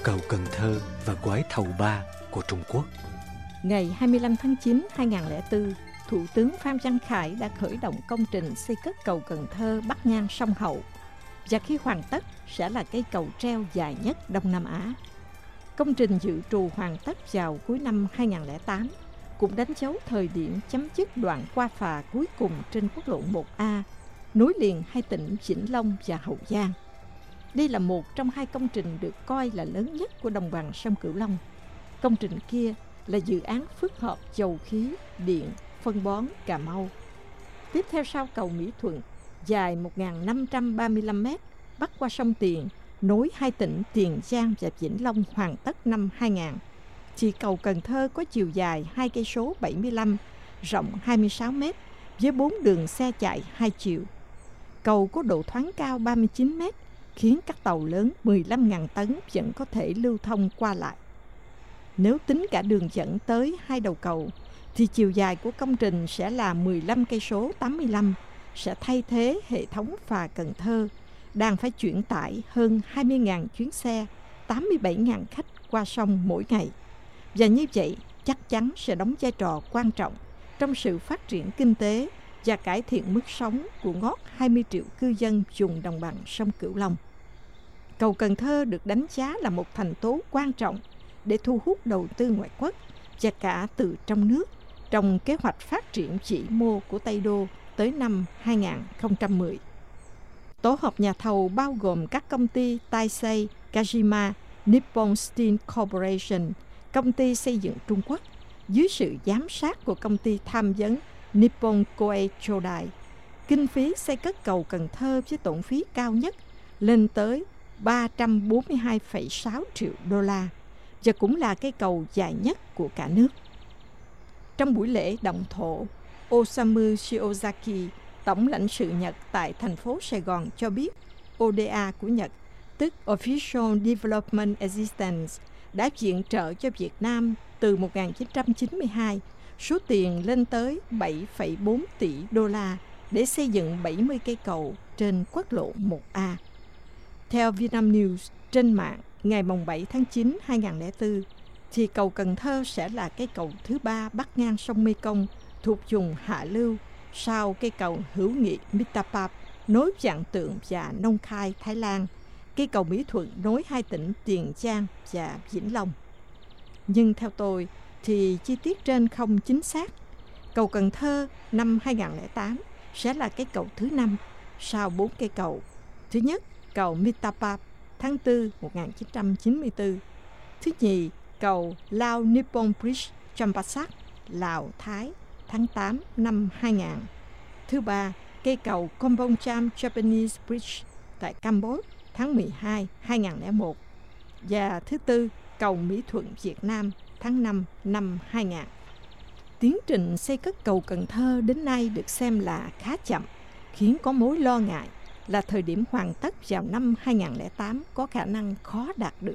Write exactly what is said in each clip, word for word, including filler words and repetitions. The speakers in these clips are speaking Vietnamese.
cầu Cần Thơ và gói thầu ba của Trung Quốc. Ngày hai mươi lăm tháng chín năm hai nghìn không trăm lẻ bốn, Thủ tướng Phan Văn Khải đã khởi động công trình xây cất cầu Cần Thơ bắc ngang sông Hậu, và khi hoàn tất sẽ là cây cầu treo dài nhất Đông Nam Á. Công trình dự trù hoàn tất vào cuối năm hai nghìn không trăm lẻ tám, cũng đánh dấu thời điểm chấm dứt đoạn qua phà cuối cùng trên quốc lộ một A, nối liền hai tỉnh Vĩnh Long và Hậu Giang. Đây là một trong hai công trình được coi là lớn nhất của đồng bằng sông Cửu Long. Công trình kia là dự án phức hợp dầu khí, điện, phân bón Cà Mau. Tiếp theo sau cầu Mỹ Thuận, dài một nghìn năm trăm ba mươi lăm mét, bắc qua sông Tiền, nối hai tỉnh Tiền Giang và Vĩnh Long hoàn tất năm hai nghìn, thì cầu Cần Thơ có chiều dài hai cây số bảy mươi lăm, rộng hai mươi sáu mét, với bốn đường xe chạy hai chiều. Cầu có độ thoáng cao ba mươi chín mét, khiến các tàu lớn mười lăm nghìn tấn vẫn có thể lưu thông qua lại. Nếu tính cả đường dẫn tới hai đầu cầu, thì chiều dài của công trình sẽ là mười lăm cây số tám mươi lăm, sẽ thay thế hệ thống phà Cần Thơ, đang phải chuyển tải hơn hai mươi nghìn chuyến xe, tám mươi bảy nghìn khách qua sông mỗi ngày. Và như vậy, chắc chắn sẽ đóng vai trò quan trọng trong sự phát triển kinh tế và cải thiện mức sống của ngót hai mươi triệu cư dân vùng đồng bằng sông Cửu Long. Cầu Cần Thơ được đánh giá là một thành tố quan trọng để thu hút đầu tư ngoại quốc và cả từ trong nước trong kế hoạch phát triển vĩ mô của Tây Đô tới năm hai nghìn không trăm mười. Tổ hợp nhà thầu bao gồm các công ty Taisei, Kajima, Nippon Steel Corporation, công ty xây dựng Trung Quốc, dưới sự giám sát của công ty tham vấn Nippon Koei Chodai. Kinh phí xây cất cầu Cần Thơ với tổng phí cao nhất lên tới ba trăm bốn mươi hai phẩy sáu triệu đô la, và cũng là cây cầu dài nhất của cả nước. Trong buổi lễ động thổ, Osamu Shiozaki, Tổng lãnh sự Nhật tại thành phố Sài Gòn cho biết o đê a của Nhật, tức Official Development Assistance, đã viện trợ cho Việt Nam từ một nghìn chín trăm chín mươi hai số tiền lên tới bảy phẩy bốn tỷ đô la để xây dựng bảy mươi cây cầu trên quốc lộ một A. Theo Vietnam News trên mạng ngày bảy tháng chín năm hai nghìn không trăm lẻ bốn, thì cầu Cần Thơ sẽ là cây cầu thứ ba bắc ngang sông Mekong thuộc vùng hạ lưu sau cây cầu hữu nghị Mitapap nối Vạn Tượng và Nong Khai, Thái Lan, cây cầu Mỹ Thuận nối hai tỉnh Tiền Giang và Vĩnh Long. Nhưng theo tôi thì chi tiết trên không chính xác. Cầu Cần Thơ năm hai nghìn không trăm lẻ tám sẽ là cái cầu thứ năm sau bốn cây cầu. Thứ nhất, cầu Mitapap tháng tư một nghìn chín trăm chín mươi tư. Thứ nhì, cầu Lao Nippon Bridge Champasak, Lào, Thái tháng tám năm hai nghìn. Thứ ba, cây cầu Kompongcham Japanese Bridge tại Campuchia tháng mười hai năm hai nghìn không trăm lẻ một. Và thứ tư, cầu Mỹ Thuận Việt Nam tháng năm năm hai nghìn. Tiến trình xây cất cầu Cần Thơ đến nay được xem là khá chậm, khiến có mối lo ngại là thời điểm hoàn tất vào năm hai nghìn không trăm lẻ tám có khả năng khó đạt được.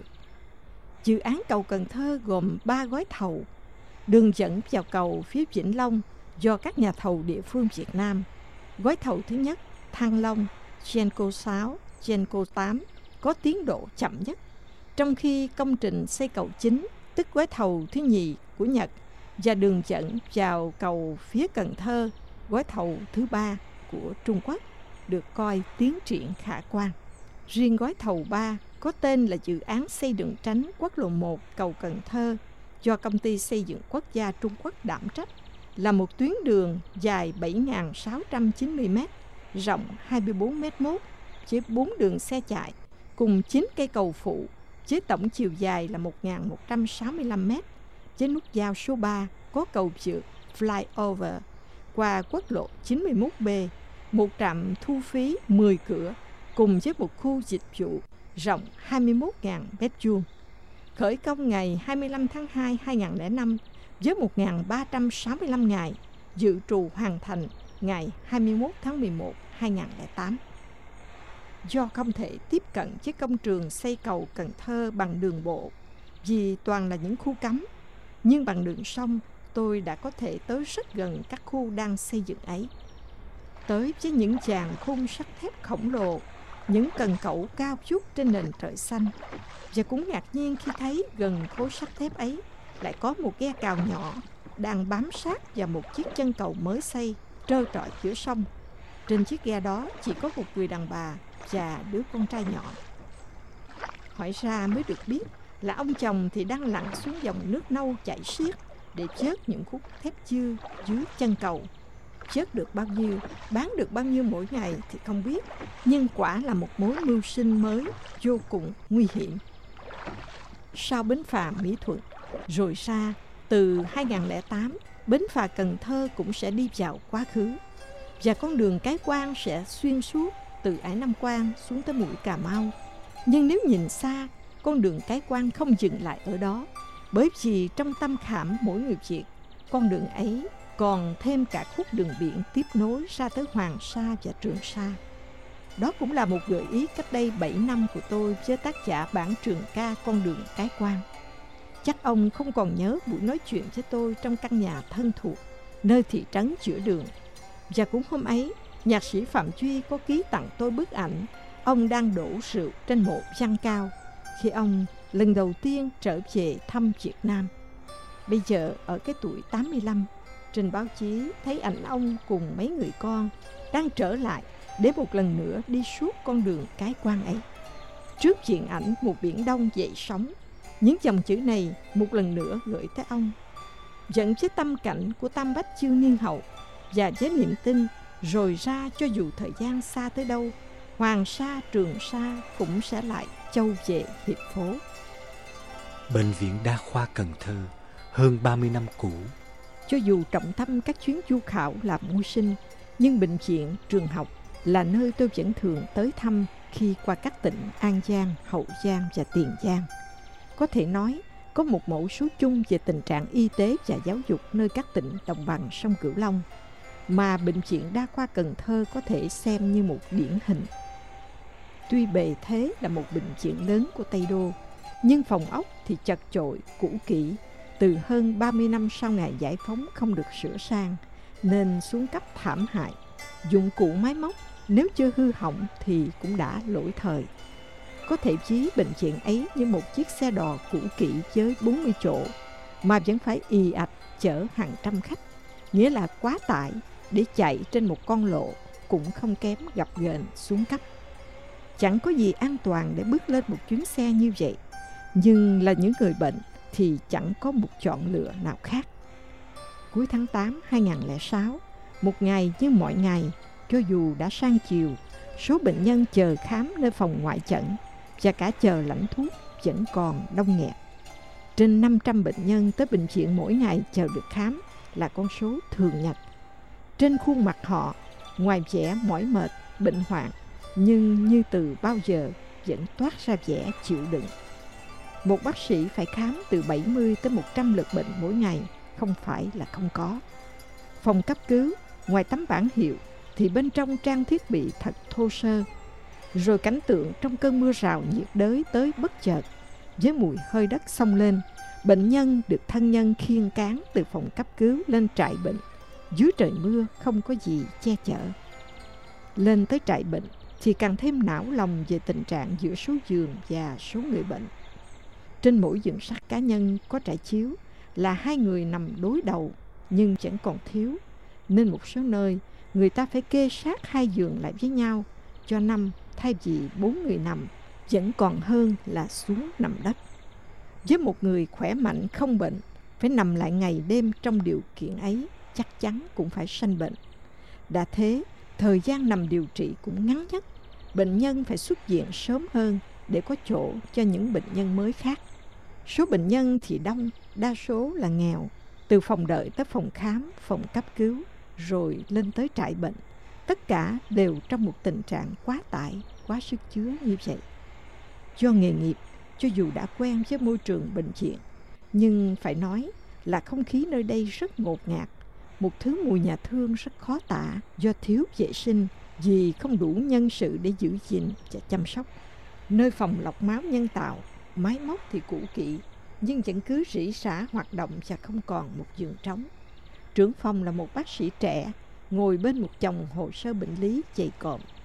Dự án cầu Cần Thơ gồm ba gói thầu. Đường dẫn vào cầu phía Vĩnh Long do các nhà thầu địa phương Việt Nam. Gói thầu thứ nhất, Thăng Long, Genco sáu, Genco tám, có tiến độ chậm nhất, trong khi công trình xây cầu chính, tức gói thầu thứ nhì của Nhật, và đường dẫn vào cầu phía Cần Thơ, gói thầu thứ ba của Trung Quốc, được coi tiến triển khả quan. Riêng gói thầu ba có tên là dự án xây dựng tránh quốc lộ một cầu Cần Thơ do công ty xây dựng quốc gia Trung Quốc đảm trách, là một tuyến đường dài bảy nghìn sáu trăm chín mươi mét, rộng hai mươi bốn mét mốt, với bốn đường xe chạy, cùng chín cây cầu phụ, với tổng chiều dài là một nghìn một trăm sáu mươi lăm mét, với nút giao số ba có cầu vượt flyover qua quốc lộ chín mươi mốt B, một trạm thu phí mười cửa, cùng với một khu dịch vụ rộng hai mươi mốt nghìn mét vuông. Khởi công ngày hai mươi lăm tháng hai năm hai nghìn không trăm lẻ năm với một nghìn ba trăm sáu mươi lăm ngày, dự trù hoàn thành ngày hai mươi mốt tháng mười một năm hai nghìn không trăm lẻ tám. Do không thể tiếp cận với công trường xây cầu Cần Thơ bằng đường bộ vì toàn là những khu cấm, nhưng bằng đường sông tôi đã có thể tới rất gần các khu đang xây dựng ấy. Tới với những dàn khung sắt thép khổng lồ những cần cẩu cao vút trên nền trời xanh, và cũng ngạc nhiên khi thấy gần khối sắt thép ấy lại có một ghe cào nhỏ đang bám sát vào một chiếc chân cầu mới xây trơ trọi giữa sông. Trên chiếc ghe đó chỉ có một người đàn bà và đứa con trai nhỏ. Hỏi ra mới được biết là ông chồng thì đang lặn xuống dòng nước nâu chảy xiết để vớt những khúc thép dư dưới chân cầu. Vớt được bao nhiêu, bán được bao nhiêu mỗi ngày thì không biết, nhưng quả là một mối mưu sinh mới vô cùng nguy hiểm. Sau bến phà Mỹ Thuận, rồi ra từ hai không không tám, bến phà Cần Thơ cũng sẽ đi vào quá khứ, và con đường Cái Quan sẽ xuyên suốt từ Ải Nam Quan xuống tới mũi Cà Mau. Nhưng nếu nhìn xa, con đường Cái Quan không dừng lại ở đó, bởi vì trong tâm khảm mỗi người Việt, con đường ấy còn thêm cả khúc đường biển tiếp nối ra tới Hoàng Sa và Trường Sa. Đó cũng là một gợi ý cách đây bảy năm của tôi với tác giả bản trường ca Con đường Cái Quan. Chắc ông không còn nhớ buổi nói chuyện với tôi trong căn nhà thân thuộc, nơi thị trấn giữa đường. Và cũng hôm ấy, nhạc sĩ Phạm Duy có ký tặng tôi bức ảnh ông đang đổ rượu trên mộ Văn Cao khi ông lần đầu tiên trở về thăm Việt Nam. Bây giờ ở cái tuổi tám mươi lăm, trên báo chí thấy ảnh ông cùng mấy người con đang trở lại để một lần nữa đi suốt con đường Cái Quan ấy. Trước diện ảnh một biển đông dậy sóng, những dòng chữ này một lần nữa gửi tới ông, dẫn với tâm cảnh của Tam Bách Chương Niên Hậu và với niềm tin rồi ra cho dù thời gian xa tới đâu, Hoàng Sa Trường Sa cũng sẽ lại châu về hiệp phố. Bệnh viện Đa khoa Cần Thơ hơn ba mươi năm cũ. Cho dù trọng tâm các chuyến du khảo làm mưu sinh, nhưng bệnh viện, trường học là nơi tôi vẫn thường tới thăm khi qua các tỉnh An Giang, Hậu Giang và Tiền Giang. Có thể nói, có một mẫu số chung về tình trạng y tế và giáo dục nơi các tỉnh đồng bằng sông Cửu Long, mà Bệnh viện Đa khoa Cần Thơ có thể xem như một điển hình. Tuy bề thế là một bệnh viện lớn của Tây Đô, nhưng phòng ốc thì chật chội, cũ kỹ, từ hơn ba mươi năm sau ngày giải phóng không được sửa sang, nên xuống cấp thảm hại. Dụng cụ máy móc nếu chưa hư hỏng thì cũng đã lỗi thời. Có thể ví bệnh viện ấy như một chiếc xe đò cũ kỹ với bốn mươi chỗ, mà vẫn phải ì ạch chở hàng trăm khách, nghĩa là quá tải để chạy trên một con lộ cũng không kém gập ghềnh xuống cấp. Chẳng có gì an toàn để bước lên một chuyến xe như vậy, nhưng là những người bệnh thì chẳng có một chọn lựa nào khác. Cuối tháng tám hai không không sáu, một ngày như mọi ngày, cho dù đã sang chiều, số bệnh nhân chờ khám nơi phòng ngoại chẩn và cả chờ lãnh thuốc vẫn còn đông nghẹt. Trên năm trăm bệnh nhân tới bệnh viện mỗi ngày chờ được khám là con số thường nhật. Trên khuôn mặt họ, ngoài vẻ mỏi mệt, bệnh hoạn, nhưng như từ bao giờ vẫn toát ra vẻ chịu đựng. Một bác sĩ phải khám từ bảy mươi tới một trăm lượt bệnh mỗi ngày, không phải là không có. Phòng cấp cứu, ngoài tấm bảng hiệu, thì bên trong trang thiết bị thật thô sơ. Rồi cảnh tượng trong cơn mưa rào nhiệt đới tới bất chợt, với mùi hơi đất xông lên, bệnh nhân được thân nhân khiêng cáng từ phòng cấp cứu lên trại bệnh, dưới trời mưa không có gì che chở. Lên tới trại bệnh thì càng thêm não lòng về tình trạng giữa số giường và số người bệnh. Trên mỗi giường sắt cá nhân có trải chiếu là hai người nằm đối đầu, nhưng vẫn còn thiếu, nên một số nơi người ta phải kê sát hai giường lại với nhau, cho năm thay vì bốn người nằm, vẫn còn hơn là xuống nằm đất. Với một người khỏe mạnh không bệnh, phải nằm lại ngày đêm trong điều kiện ấy, chắc chắn cũng phải sanh bệnh. Đã thế, thời gian nằm điều trị cũng ngắn nhất, bệnh nhân phải xuất viện sớm hơn để có chỗ cho những bệnh nhân mới khác. Số bệnh nhân thì đông, đa số là nghèo, từ phòng đợi tới phòng khám, phòng cấp cứu, rồi lên tới trại bệnh. Tất cả đều trong một tình trạng quá tải, quá sức chứa như vậy. Do nghề nghiệp, cho dù đã quen với môi trường bệnh viện, nhưng phải nói là không khí nơi đây rất ngột ngạt, một thứ mùi nhà thương rất khó tả do thiếu vệ sinh vì không đủ nhân sự để giữ gìn và chăm sóc. Nơi phòng lọc máu nhân tạo, máy móc thì cũ kỹ, nhưng vẫn cứ rỉ rả hoạt động và không còn một giường trống. Trưởng phòng là một bác sĩ trẻ, ngồi bên một chồng hồ sơ bệnh lý dày cộm.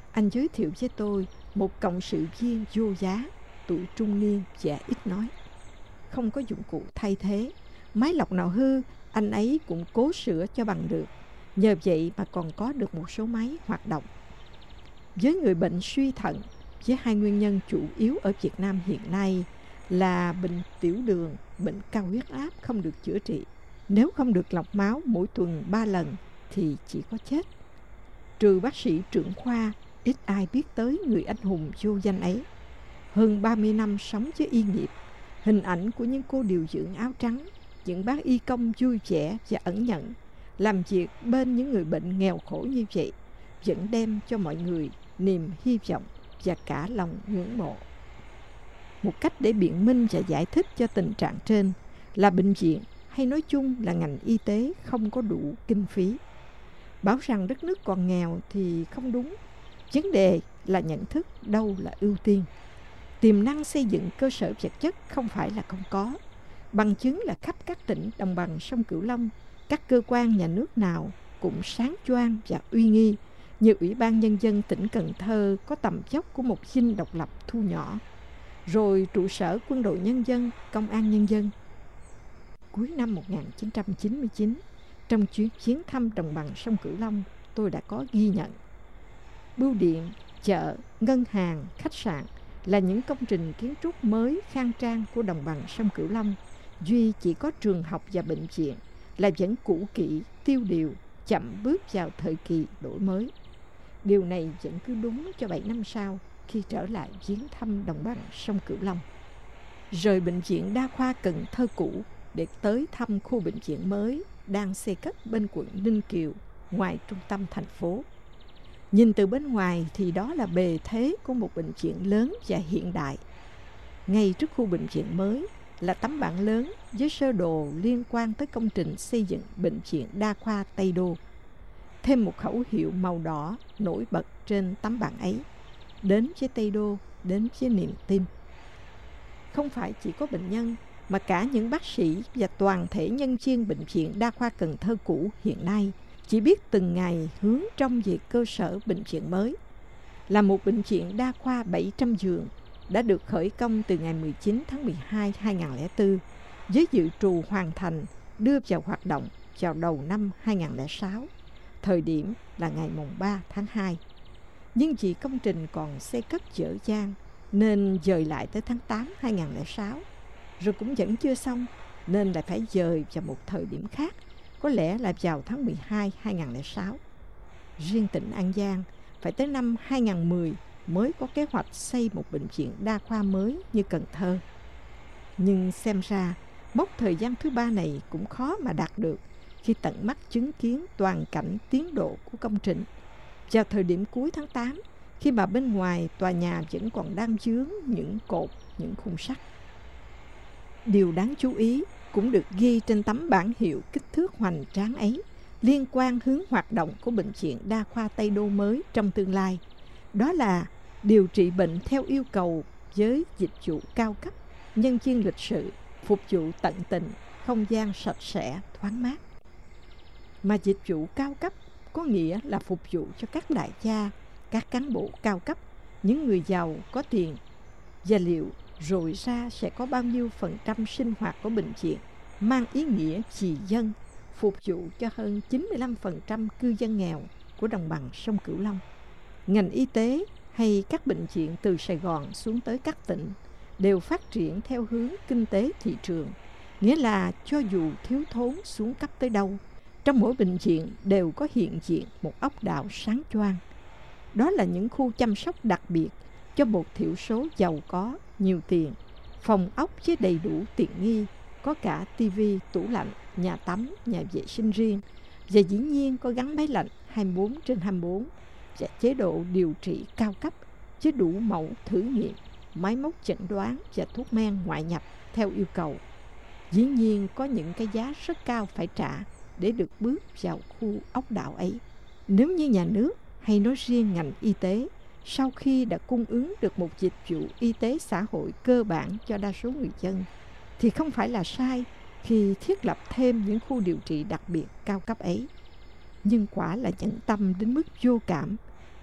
Anh giới thiệu với tôi một cộng sự viên vô giá, tuổi trung niên và ít nói. Không có dụng cụ thay thế, máy lọc nào hư, anh ấy cũng cố sửa cho bằng được. Nhờ vậy mà còn có được một số máy hoạt động. Với người bệnh suy thận, với hai nguyên nhân chủ yếu ở Việt Nam hiện nay là bệnh tiểu đường, bệnh cao huyết áp không được chữa trị. Nếu không được lọc máu mỗi tuần ba lần thì chỉ có chết. Trừ bác sĩ trưởng khoa, ít ai biết tới người anh hùng vô danh ấy. Hơn ba mươi năm sống với y nghiệp, hình ảnh của những cô điều dưỡng áo trắng, những bác y công vui vẻ và ẩn nhẫn, làm việc bên những người bệnh nghèo khổ như vậy, vẫn đem cho mọi người niềm hy vọng và cả lòng ngưỡng mộ. Một cách để biện minh và giải thích cho tình trạng trên là bệnh viện hay nói chung là ngành y tế không có đủ kinh phí. Bảo rằng đất nước còn nghèo thì không đúng. Vấn đề là nhận thức đâu là ưu tiên. Tiềm năng xây dựng cơ sở vật chất không phải là không có. Bằng chứng là khắp các tỉnh đồng bằng sông Cửu Long, các cơ quan nhà nước nào cũng sáng choang và uy nghi, như Ủy ban Nhân dân tỉnh Cần Thơ có tầm vóc của một dinh độc lập thu nhỏ, rồi trụ sở Quân đội Nhân dân, Công an Nhân dân. Cuối năm một nghìn chín trăm chín mươi chín, trong chuyến chuyến thăm đồng bằng sông Cửu Long, tôi đã có ghi nhận. Bưu điện, chợ, ngân hàng, khách sạn là những công trình kiến trúc mới khang trang của đồng bằng sông Cửu Long. Duy chỉ có trường học và bệnh viện là vẫn cũ kỹ, tiêu điều, chậm bước vào thời kỳ đổi mới. Điều này vẫn cứ đúng cho bảy năm sau khi trở lại viếng thăm đồng bằng sông Cửu Long. Rời bệnh viện đa khoa Cần Thơ cũ để tới thăm khu bệnh viện mới đang xây cất bên quận Ninh Kiều, ngoài trung tâm thành phố. Nhìn từ bên ngoài thì đó là bề thế của một bệnh viện lớn và hiện đại. Ngay trước khu bệnh viện mới là tấm bảng lớn với sơ đồ liên quan tới công trình xây dựng bệnh viện đa khoa Tây Đô. Thêm một khẩu hiệu màu đỏ nổi bật trên tấm bảng ấy: đến với Tây Đô, đến với niềm tin. Không phải chỉ có bệnh nhân, mà cả những bác sĩ và toàn thể nhân viên bệnh viện đa khoa Cần Thơ cũ hiện nay chỉ biết từng ngày hướng trông về cơ sở bệnh viện mới. Là một bệnh viện đa khoa bảy trăm giường đã được khởi công từ ngày mười chín tháng mười hai năm hai nghìn không trăm lẻ bốn, với dự trù hoàn thành đưa vào hoạt động vào đầu năm hai nghìn không trăm lẻ sáu, thời điểm là ngày mùng ba tháng hai. Nhưng vì công trình còn xây cất dở dang nên dời lại tới tháng tám năm hai nghìn không trăm lẻ sáu, rồi cũng vẫn chưa xong nên lại phải dời vào một thời điểm khác, có lẽ là vào tháng mười hai năm hai nghìn không trăm lẻ sáu. Riêng tỉnh An Giang phải tới năm hai nghìn không trăm mười mới có kế hoạch xây một bệnh viện đa khoa mới như Cần Thơ. Nhưng xem ra mốc thời gian thứ ba này cũng khó mà đạt được khi tận mắt chứng kiến toàn cảnh tiến độ của công trình. Vào thời điểm cuối tháng tám, khi mà bên ngoài tòa nhà vẫn còn đang vướng những cột, những khung sắt. Điều đáng chú ý cũng được ghi trên tấm bảng hiệu kích thước hoành tráng ấy, liên quan hướng hoạt động của bệnh viện đa khoa Tây Đô mới trong tương lai. Đó là điều trị bệnh theo yêu cầu với dịch vụ cao cấp, nhân viên lịch sự, phục vụ tận tình, không gian sạch sẽ, thoáng mát. Mà dịch vụ cao cấp có nghĩa là phục vụ cho các đại gia, các cán bộ cao cấp, những người giàu có tiền. Và liệu rồi ra sẽ có bao nhiêu phần trăm sinh hoạt của bệnh viện mang ý nghĩa vì dân, phục vụ cho hơn chín mươi lăm phần trăm cư dân nghèo của đồng bằng sông Cửu Long. Ngành y tế hay các bệnh viện từ Sài Gòn xuống tới các tỉnh đều phát triển theo hướng kinh tế thị trường, nghĩa là cho dù thiếu thốn xuống cấp tới đâu, trong mỗi bệnh viện đều có hiện diện một ốc đảo sáng choang. Đó là những khu chăm sóc đặc biệt cho một thiểu số giàu có, nhiều tiền, phòng ốc với đầy đủ tiện nghi, có cả tivi, tủ lạnh, nhà tắm, nhà vệ sinh riêng, và dĩ nhiên có gắn máy lạnh hai mươi bốn trên hai mươi bốn, và chế độ điều trị cao cấp với đủ mẫu thử nghiệm, máy móc chẩn đoán và thuốc men ngoại nhập theo yêu cầu. Dĩ nhiên có những cái giá rất cao phải trả để được bước vào khu ốc đảo ấy. Nếu như nhà nước hay nói riêng ngành y tế sau khi đã cung ứng được một dịch vụ y tế xã hội cơ bản cho đa số người dân, thì không phải là sai khi thiết lập thêm những khu điều trị đặc biệt cao cấp ấy. Nhưng quả là nhẫn tâm đến mức vô cảm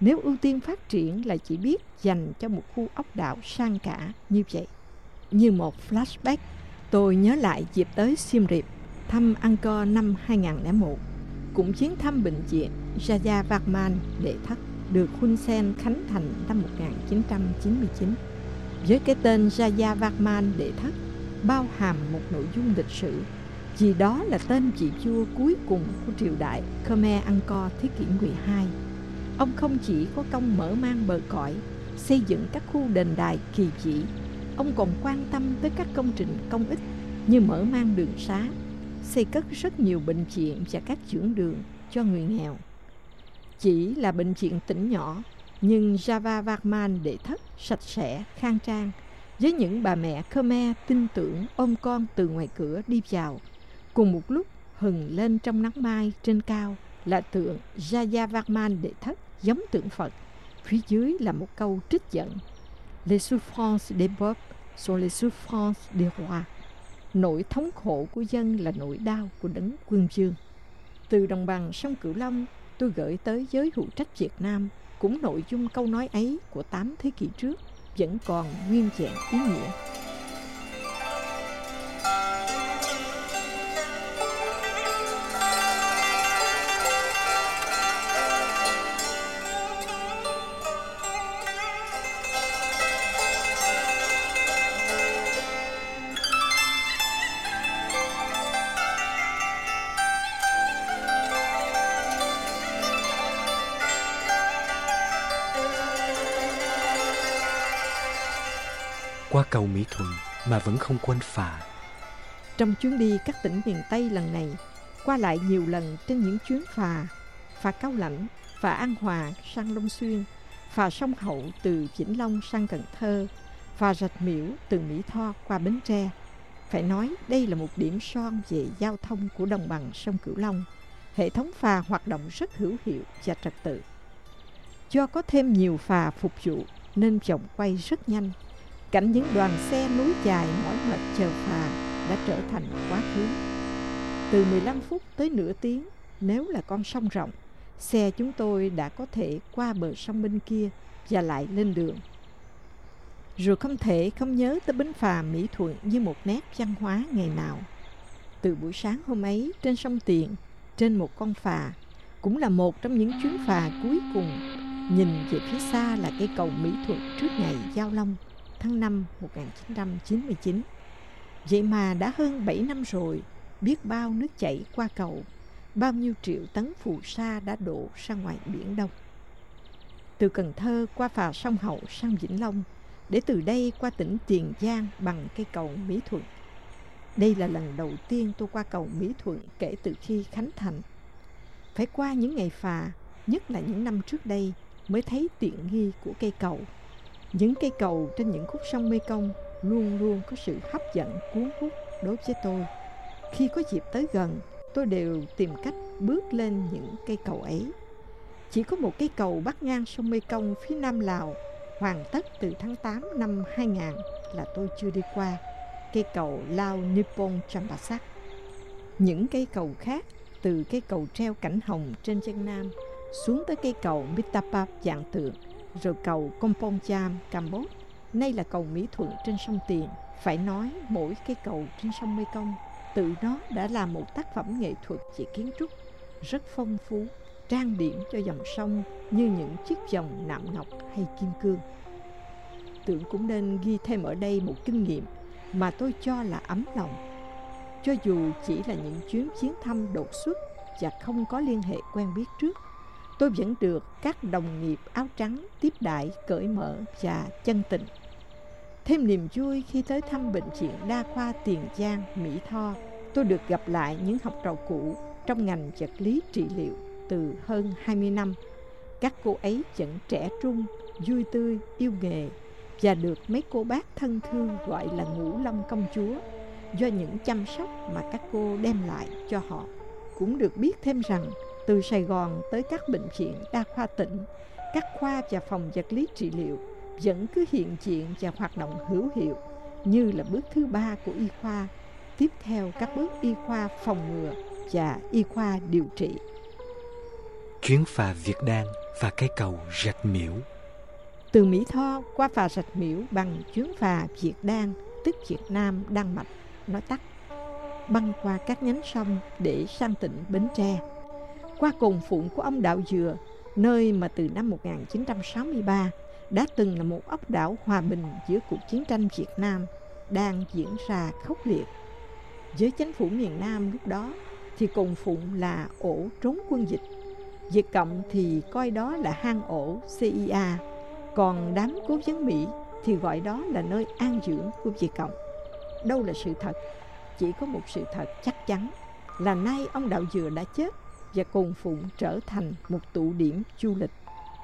nếu ưu tiên phát triển là chỉ biết dành cho một khu ốc đảo sang cả như vậy. Như một flashback, tôi nhớ lại dịp tới Siem Reap, thăm Angkor năm hai nghìn lẻ một, cũng chuyến thăm bệnh viện Jayavarman Đệ Thất được Hun Sen khánh thành năm một nghìn chín trăm chín mươi chín. Với cái tên Jayavarman Đệ Thất bao hàm một nội dung lịch sử, vì đó là tên vị vua cuối cùng của triều đại Khmer Angkor thế kỷ mười hai. Ông không chỉ có công mở mang bờ cõi, xây dựng các khu đền đài kỳ vĩ, ông còn quan tâm tới các công trình công ích như mở mang đường xá, xây cất rất nhiều bệnh viện và các dưỡng đường cho người nghèo. Chỉ là bệnh viện tỉnh nhỏ, nhưng Jayavarman Đệ Thất sạch sẽ, khang trang, với những bà mẹ Khmer tin tưởng ôm con từ ngoài cửa đi vào. Cùng một lúc hừng lên trong nắng mai trên cao là tượng Jayavarman Đệ Thất giống tượng Phật. Phía dưới là một câu trích dẫn: Les souffrances des peuples sont les souffrances des rois. Nỗi thống khổ của dân là nỗi đau của đấng quân vương. Từ đồng bằng sông Cửu Long, tôi gửi tới giới hữu trách Việt Nam cũng nội dung câu nói ấy của tám thế kỷ trước vẫn còn nguyên vẹn ý nghĩa. Qua cầu Mỹ Thuận mà vẫn không quên phà. Trong chuyến đi các tỉnh miền Tây lần này, qua lại nhiều lần trên những chuyến phà, phà Cao Lãnh, phà An Hòa sang Long Xuyên, phà Sông Hậu từ Vĩnh Long sang Cần Thơ, phà Rạch Miễu từ Mỹ Tho qua Bến Tre. Phải nói đây là một điểm son về giao thông của đồng bằng sông Cửu Long. Hệ thống phà hoạt động rất hữu hiệu và trật tự. Do có thêm nhiều phà phục vụ nên vòng quay rất nhanh. Cảnh những đoàn xe nối dài mỏi mệt chờ phà đã trở thành quá khứ. Từ mười lăm phút tới nửa tiếng, nếu là con sông rộng, xe chúng tôi đã có thể qua bờ sông bên kia và lại lên đường. Rồi không thể không nhớ tới bến phà Mỹ Thuận như một nét văn hóa ngày nào. Từ buổi sáng hôm ấy trên sông Tiền, trên một con phà, cũng là một trong những chuyến phà cuối cùng, nhìn về phía xa là cây cầu Mỹ Thuận trước ngày Giao Long tháng năm một nghìn chín trăm chín mươi chín. Vậy mà đã hơn bảy năm rồi, biết bao nước chảy qua cầu, bao nhiêu triệu tấn phù sa đã đổ ra ngoài Biển Đông. Từ Cần Thơ qua phà Sông Hậu sang Vĩnh Long, để từ đây qua tỉnh Tiền Giang bằng cây cầu Mỹ Thuận. Đây là lần đầu tiên tôi qua cầu Mỹ Thuận kể từ khi khánh thành. Phải qua những ngày phà, nhất là những năm trước đây, mới thấy tiện nghi của cây cầu. Những cây cầu trên những khúc sông Mekong luôn luôn có sự hấp dẫn cuốn hút đối với tôi. Khi có dịp tới gần, tôi đều tìm cách bước lên những cây cầu ấy. Chỉ có một cây cầu bắc ngang sông Mekong phía nam Lào, hoàn tất từ tháng tám năm hai nghìn là tôi chưa đi qua, cây cầu Lao Nippon Champasak. Những cây cầu khác, từ cây cầu treo cảnh hồng trên chân nam xuống tới cây cầu Mitapa dạng tượng, rồi cầu Kompong Cham Campuchia, nay là cầu Mỹ Thuận trên sông Tiền. Phải nói mỗi cây cầu trên sông Mekong tự nó đã là một tác phẩm nghệ thuật về kiến trúc rất phong phú, trang điểm cho dòng sông như những chiếc vòng nạm ngọc hay kim cương. Tưởng cũng nên ghi thêm ở đây một kinh nghiệm mà tôi cho là ấm lòng. Cho dù chỉ là những chuyến viếng thăm đột xuất và không có liên hệ quen biết trước, tôi vẫn được các đồng nghiệp áo trắng tiếp đãi cởi mở và chân tình. Thêm niềm vui khi tới thăm bệnh viện đa khoa Tiền Giang, Mỹ Tho, tôi được gặp lại những học trò cũ trong ngành vật lý trị liệu từ hơn hai mươi năm. Các cô ấy vẫn trẻ trung, vui tươi, yêu nghề và được mấy cô bác thân thương gọi là Ngũ Long công chúa do những chăm sóc mà các cô đem lại cho họ. Cũng được biết thêm rằng từ Sài Gòn tới các bệnh viện đa khoa tỉnh, các khoa và phòng vật lý trị liệu vẫn cứ hiện diện và hoạt động hữu hiệu như là bước thứ ba của y khoa, tiếp theo các bước y khoa phòng ngừa và y khoa điều trị. Chuyến phà Việt Đan và cây cầu Rạch Miễu. Từ Mỹ Tho qua phà Rạch Miễu bằng chuyến phà Việt Đan, tức Việt Nam Đan Mạch, nói tắt, băng qua các nhánh sông để sang tỉnh Bến Tre. Qua cồn Phụng của ông Đạo Dừa, nơi mà từ năm một nghìn chín trăm sáu mươi ba đã từng là một ốc đảo hòa bình giữa cuộc chiến tranh Việt Nam đang diễn ra khốc liệt. Với chính phủ miền Nam lúc đó thì cồn Phụng là ổ trốn quân dịch, Việt Cộng thì coi đó là hang ổ xê i a, còn đám cố vấn Mỹ thì gọi đó là nơi an dưỡng của Việt Cộng. Đâu là sự thật? Chỉ có một sự thật chắc chắn là nay ông Đạo Dừa đã chết và cồn Phụng trở thành một tụ điểm du lịch.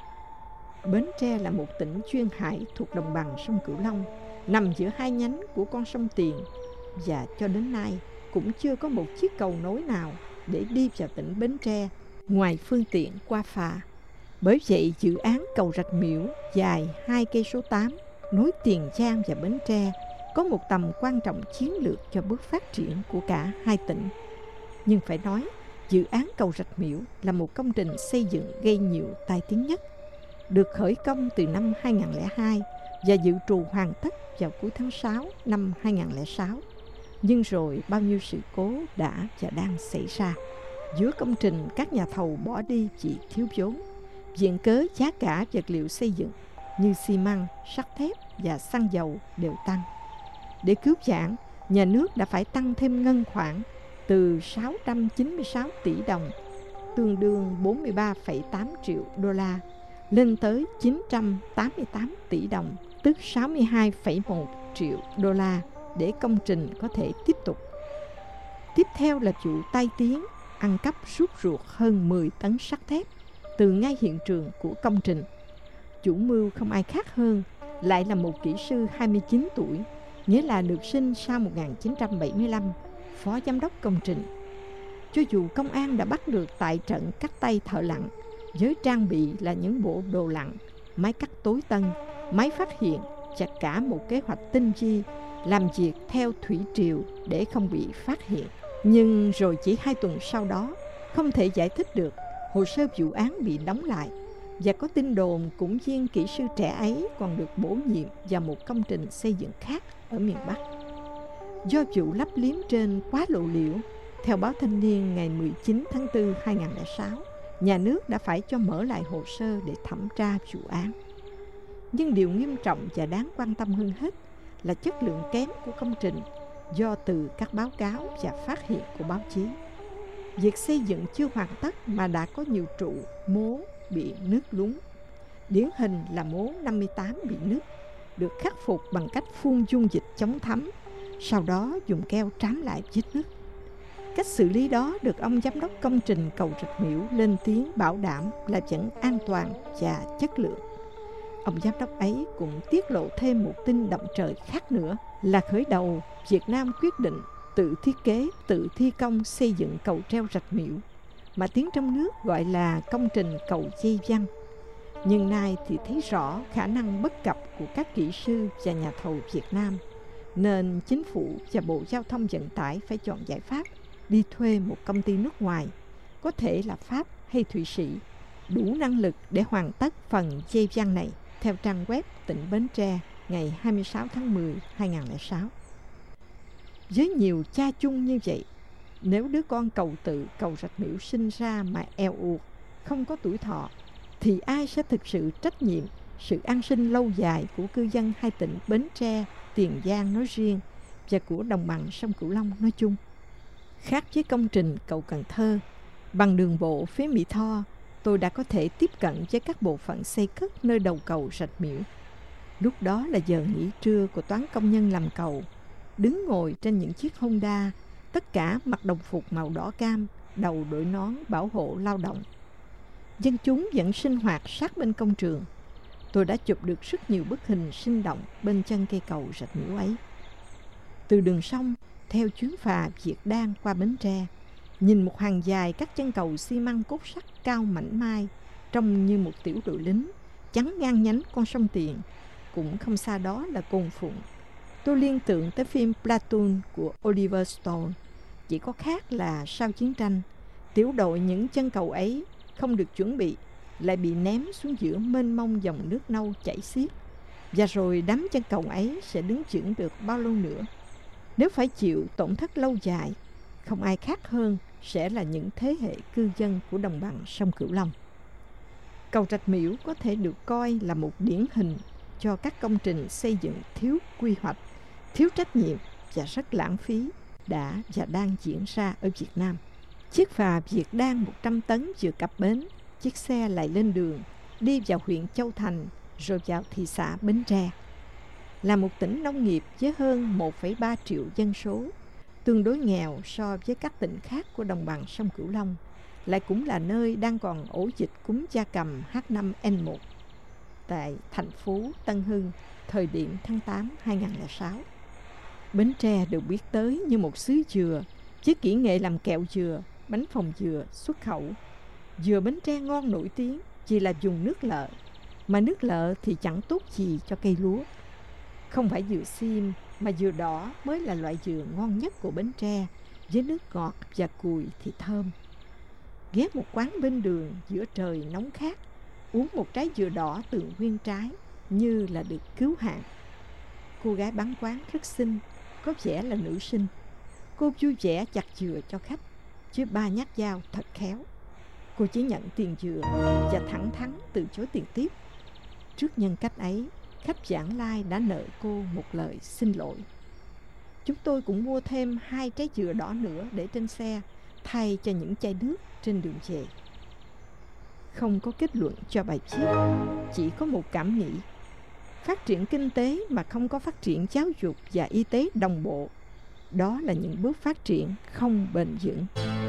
Bến Tre là một tỉnh duyên hải thuộc đồng bằng sông Cửu Long, nằm giữa hai nhánh của con sông Tiền, và cho đến nay cũng chưa có một chiếc cầu nối nào để đi vào tỉnh Bến Tre ngoài phương tiện qua phà. Bởi vậy, dự án cầu Rạch Miễu dài hai cây số tám nối Tiền Giang và Bến Tre có một tầm quan trọng chiến lược cho bước phát triển của cả hai tỉnh. Nhưng phải nói, dự án cầu Rạch Miễu là một công trình xây dựng gây nhiều tai tiếng nhất. Được khởi công từ năm hai nghìn không trăm lẻ hai và dự trù hoàn tất vào cuối tháng sáu năm hai nghìn không trăm lẻ sáu. Nhưng rồi bao nhiêu sự cố đã và đang xảy ra. Giữa công trình, các nhà thầu bỏ đi vì thiếu vốn, viện cớ giá cả vật liệu xây dựng như xi măng, sắt thép và xăng dầu đều tăng. Để cứu vãn, nhà nước đã phải tăng thêm ngân khoản từ sáu trăm chín mươi sáu tỷ đồng, tương đương bốn mươi ba phẩy tám triệu đô la, lên tới chín trăm tám mươi tám tỷ đồng, tức sáu mươi hai phẩy một triệu đô la, để công trình có thể tiếp tục. Tiếp theo là vụ tai tiếng ăn cắp rút ruột hơn mười tấn sắt thép từ ngay hiện trường của công trình. Chủ mưu không ai khác hơn, lại là một kỹ sư hai mươi chín tuổi, nghĩa là được sinh sau một nghìn chín trăm bảy mươi lăm, phó giám đốc công trình. Cho dù công an đã bắt được tại trận cắt tay thợ lặn, với trang bị là những bộ đồ lặn, máy cắt tối tân, máy phát hiện và cả một kế hoạch tinh vi làm việc theo thủy triều để không bị phát hiện. Nhưng rồi chỉ hai tuần sau đó, không thể giải thích được, hồ sơ vụ án bị đóng lại, và có tin đồn cũng viên kỹ sư trẻ ấy còn được bổ nhiệm vào một công trình xây dựng khác ở miền Bắc. Do vụ lấp liếm trên quá lộ liễu, theo báo Thanh niên ngày mười chín tháng tư năm hai nghìn không trăm lẻ sáu, nhà nước đã phải cho mở lại hồ sơ để thẩm tra vụ án. Nhưng điều nghiêm trọng và đáng quan tâm hơn hết là chất lượng kém của công trình do từ các báo cáo và phát hiện của báo chí. Việc xây dựng chưa hoàn tất mà đã có nhiều trụ, mố bị nứt lún. Điển hình là mố năm mươi tám bị nứt, được khắc phục bằng cách phun dung dịch chống thấm, sau đó dùng keo trám lại vết nứt. Cách xử lý đó được ông giám đốc công trình cầu Rạch Miễu lên tiếng bảo đảm là vẫn an toàn và chất lượng. Ông giám đốc ấy cũng tiết lộ thêm một tin động trời khác nữa là khởi đầu Việt Nam quyết định tự thiết kế, tự thi công xây dựng cầu treo Rạch Miễu, mà tiếng trong nước gọi là công trình cầu dây văng. Nhưng nay thì thấy rõ khả năng bất cập của các kỹ sư và nhà thầu Việt Nam, nên chính phủ và Bộ Giao thông Vận tải phải chọn giải pháp đi thuê một công ty nước ngoài, có thể là Pháp hay Thụy Sĩ, đủ năng lực để hoàn tất phần dây văng này, theo trang web tỉnh Bến Tre ngày hai mươi sáu tháng mười năm hai nghìn không trăm lẻ sáu. Với nhiều cha chung như vậy, nếu đứa con cầu tự cầu Rạch Miễu sinh ra mà eo uột, không có tuổi thọ, thì ai sẽ thực sự trách nhiệm sự an sinh lâu dài của cư dân hai tỉnh Bến Tre, Tiền Giang nói riêng và của đồng bằng sông Cửu Long nói chung? Khác với công trình cầu Cần Thơ, bằng đường bộ phía Mỹ Tho, tôi đã có thể tiếp cận với các bộ phận xây cất nơi đầu cầu Rạch Miễu. Lúc đó là giờ nghỉ trưa của toán công nhân làm cầu, đứng ngồi trên những chiếc Honda, tất cả mặc đồng phục màu đỏ cam, đầu đội nón bảo hộ lao động. Dân chúng vẫn sinh hoạt sát bên công trường. Tôi đã chụp được rất nhiều bức hình sinh động bên chân cây cầu Rạch Miễu ấy. Từ đường sông, theo chuyến phà Việt Đan qua Bến Tre, nhìn một hàng dài các chân cầu xi măng cốt sắt cao mảnh mai, trông như một tiểu đội lính, chắn ngang nhánh con sông Tiền. Cũng không xa đó là cồn Phụng. Tôi liên tưởng tới phim Platoon của Oliver Stone. Chỉ có khác là sau chiến tranh, tiểu đội những chân cầu ấy không được chuẩn bị, lại bị ném xuống giữa mênh mông dòng nước nâu chảy xiết. Và rồi đám chân cầu ấy sẽ đứng vững được bao lâu nữa? Nếu phải chịu tổn thất lâu dài, không ai khác hơn sẽ là những thế hệ cư dân của đồng bằng sông Cửu Long. Cầu Rạch Miễu có thể được coi là một điển hình cho các công trình xây dựng thiếu quy hoạch, thiếu trách nhiệm và rất lãng phí đã và đang diễn ra ở Việt Nam. Chiếc phà Việt Đan một trăm tấn vừa cập bến, chiếc xe lại lên đường, đi vào huyện Châu Thành, rồi vào thị xã Bến Tre. Là một tỉnh nông nghiệp với hơn một phẩy ba triệu dân số, tương đối nghèo so với các tỉnh khác của đồng bằng sông Cửu Long, lại cũng là nơi đang còn ổ dịch cúm gia cầm H năm N một tại thành phố Tân Hưng thời điểm tháng tám năm hai nghìn không trăm lẻ sáu. Bến Tre được biết tới như một xứ dừa, với kỹ nghệ làm kẹo dừa, bánh phồng dừa xuất khẩu. Dừa Bến Tre ngon nổi tiếng chỉ là dùng nước lợ, mà nước lợ thì chẳng tốt gì cho cây lúa. Không phải dừa xiêm mà dừa đỏ mới là loại dừa ngon nhất của Bến Tre, với nước ngọt và cùi thì thơm. Ghé một quán bên đường giữa trời nóng khát, uống một trái dừa đỏ từ nguyên trái như là được cứu hạn. Cô gái bán quán rất xinh, có vẻ là nữ sinh. Cô vui vẻ chặt dừa cho khách, chứ ba nhát dao thật khéo. Cô chỉ nhận tiền dừa và thẳng thắn từ chối tiền tiếp. Trước nhân cách ấy, khách vãng lai đã nợ cô một lời xin lỗi. Chúng tôi cũng mua thêm hai trái dừa đỏ nữa để trên xe, thay cho những chai nước trên đường về. Không có kết luận cho bài viết, chỉ có một cảm nghĩ. Phát triển kinh tế mà không có phát triển giáo dục và y tế đồng bộ, đó là những bước phát triển không bền vững.